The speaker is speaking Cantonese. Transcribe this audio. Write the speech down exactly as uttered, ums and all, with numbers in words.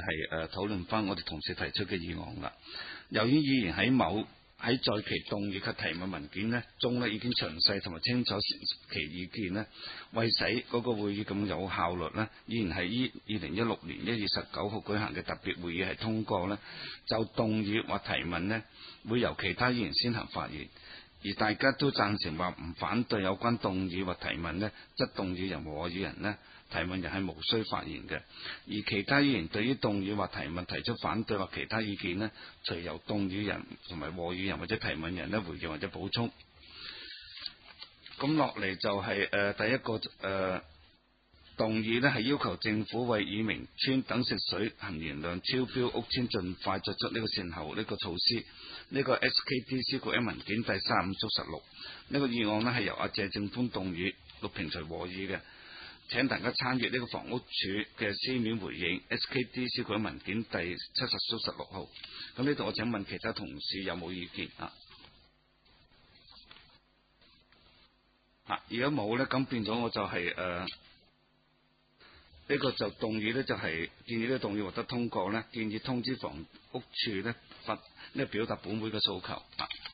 係誒討論翻我哋同事提出嘅議案啦。由於議員喺某喺在其動議及提問文件呢中呢已經詳細同埋清楚其意見呢，為使嗰個會議咁有效率呢，議員喺於二零一六年一月十九號舉行嘅特別會議係通過呢，就動議或提問呢會由其他議員先行發言，而大家都贊成話唔反對有關動議或提問呢，則動議人和我議人呢提問人係無需發言嘅，而其他議員對於動議或提問提出反對或其他意見呢，隨由動議人同埋和議人或者提問人呢回應或者補充。咁落嚟就係、是、誒、呃、第一個誒、呃、動議呢係要求政府為以明邨等食水含鉛量超標屋邨盡快作出呢個善後呢個措施。呢、這個 S K D C 局 M 文件第三十五足十六，呢個議案呢係由阿謝正歡動議，陸平隨和議嘅。請大家參閱呢個房屋署嘅書面回應 S K D C 局文件第七十足十六號。咁呢度我請問其他同事有冇意見啊？啊，如果冇呢，咁變咗我就係誒呢個就動議呢，就係、是、建議呢個動議獲得通過呢，建議通知房屋署呢發呢表達本會嘅訴求啊。